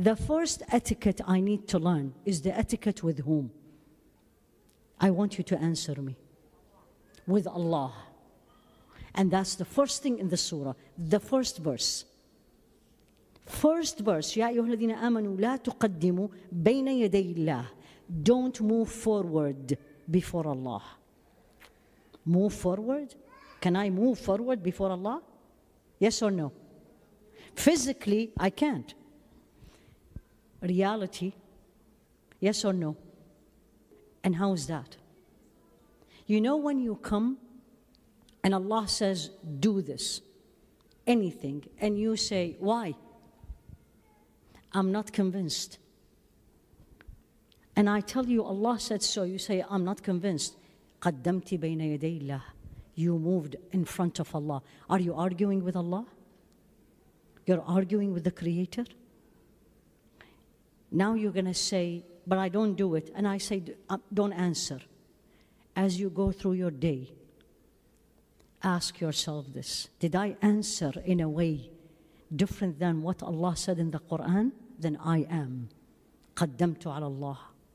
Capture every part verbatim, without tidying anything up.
The first etiquette I need to learn is the etiquette with whom? I want you to answer me. With Allah. And that's the first thing in the surah, the first verse. First verse, يا أيها الذين آمنوا لا تقدموا بين يدي الله. Don't move forward before Allah. Move forward? Can I move forward before Allah? Yes or no? Physically, I can't. Reality, yes or no? And how is that? You know when you come and Allah says, do this, anything, and you say, why? I'm not convinced. And I tell you, Allah said so. You say, I'm not convinced. قَدَّمْتِ بَيْنَ يَدَيْ اللَّهِ. You moved in front of Allah. Are you arguing with Allah? You're arguing with the Creator? Now you're going to say, but I don't do it. And I say, don't answer. As you go through your day, ask yourself this. Did I answer in a way different than what Allah said in the Quran? Then I am. قَدَّمْتُ عَلَى اللَّهِ.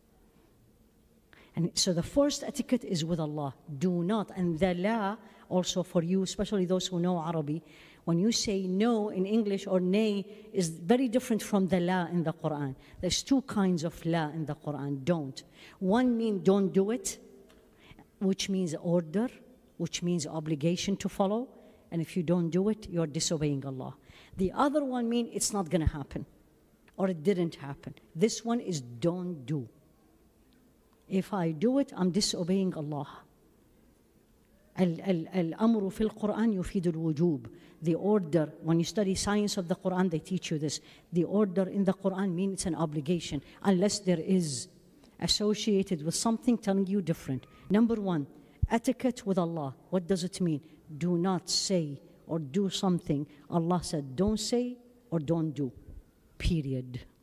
And so the first etiquette is with Allah. Do not, and the la also for you, especially those who know Arabic, when you say no in English or nay is very different from the la in the Quran. There's two kinds of la in the Quran, don't. One means don't do it, which means order, which means obligation to follow. And if you don't do it, you're disobeying Allah. The other one means it's not going to happen, or it didn't happen. This one is don't do. If I do it, I'm disobeying Allah. Al-amru fil Quran yufid al-wujub. The order, when you study science of the Quran, they teach you this. The order in the Quran means it's an obligation, unless there is associated with something telling you different. Number one, etiquette with Allah. What does it mean? Do not say or do something Allah said don't say or don't do. Period.